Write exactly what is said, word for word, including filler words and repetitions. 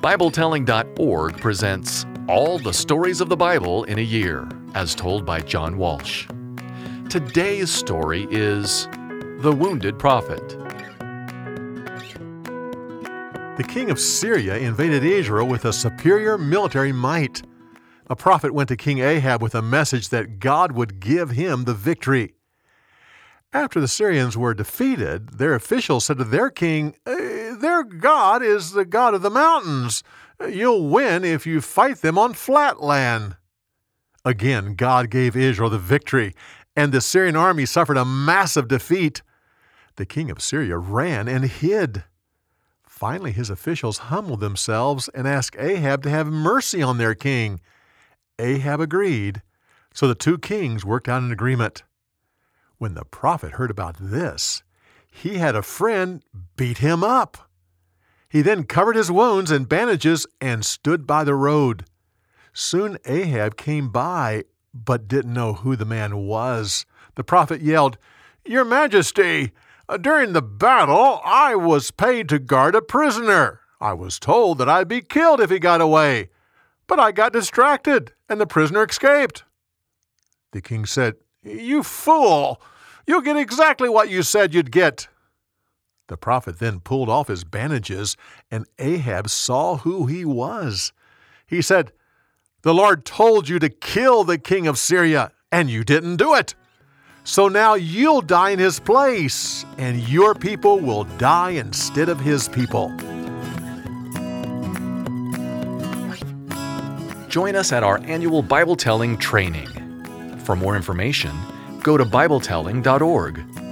Bible Telling dot org presents All the Stories of the Bible in a Year, as told by John Walsh. Today's story is The Wounded Prophet. The king of Syria invaded Israel with a superior military might. A prophet went to King Ahab with a message that God would give him the victory. After the Syrians were defeated, their officials said to their king, "Their God is the God of the mountains. You'll win if you fight them on flat land." Again, God gave Israel the victory, and the Syrian army suffered a massive defeat. The king of Syria ran and hid. Finally, his officials humbled themselves and asked Ahab to have mercy on their king. Ahab agreed, so the two kings worked out an agreement. When the prophet heard about this, he had a friend beat him up. He then covered his wounds in bandages and stood by the road. Soon Ahab came by, but didn't know who the man was. The prophet yelled, "Your Majesty, during the battle, I was paid to guard a prisoner. I was told that I'd be killed if he got away, but I got distracted and the prisoner escaped." The king said, "You fool! You'll get exactly what you said you'd get." The prophet then pulled off his bandages, and Ahab saw who he was. He said, "The Lord told you to kill the king of Syria, and you didn't do it. So now you'll die in his place, and your people will die instead of his people." Join us at our annual Bible Telling training. For more information, go to Bible Telling dot org.